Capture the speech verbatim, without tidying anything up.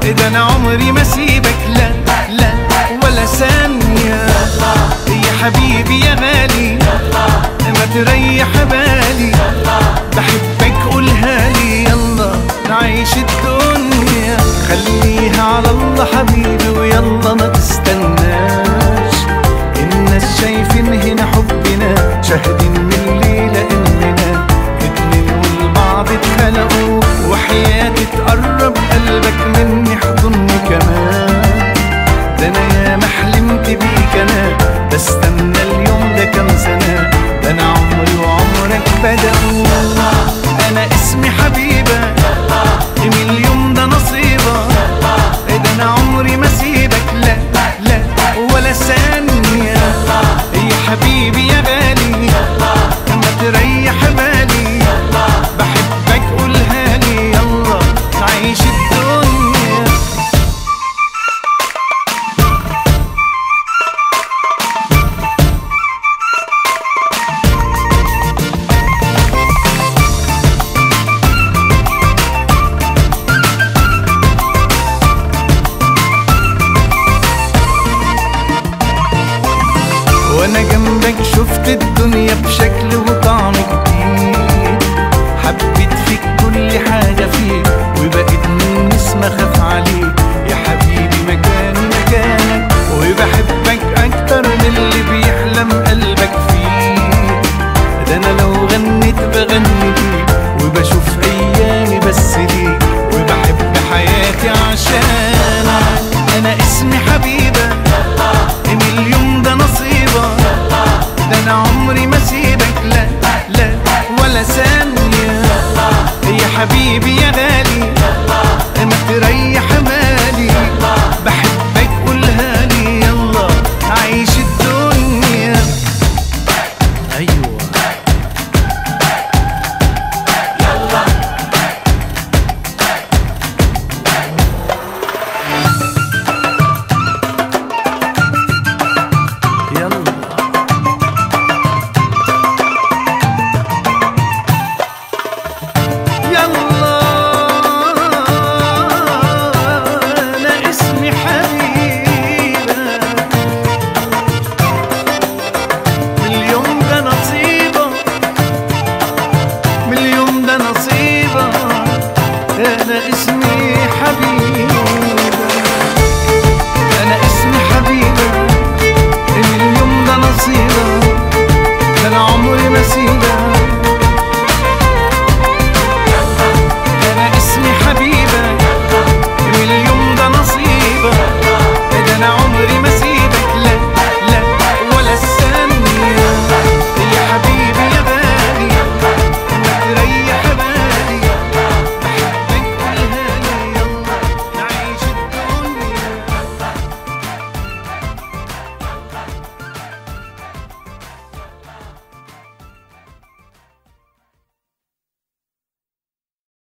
ده انا عمري ما سيبك لا لا ولا ثانية. يا حبيبي يا غالي ما تريح بالي، بحبك قولها لي يلا نعيش الدنيا. خليها على الله حبيبي ويلا ما تستناش، الناس شايفين هنا حبنا شاهدين من الليلة اننا اتنين والبعض اتخلقوا. وحياتي تقرب قلبك مني حضني كمان، ده انا يا ما حلمت بيك انا بستنى اليوم ده كام سنة. ده انا عمري وعمرك بدأوا، انا اسمي حبيبة من اليوم ده نصيبة. ده انا عمري ما سيبك لا لا ولا ثانية. يا حبيبي يا غالي ما تريح بالي، بحبك قولها لي يلا نعيش الدنيا. وانا جنبك شفت الدنيا بشكل وطعم جديد، حبيت فيك كل حاجة فيك وبقيت من نسمة خاف عليك.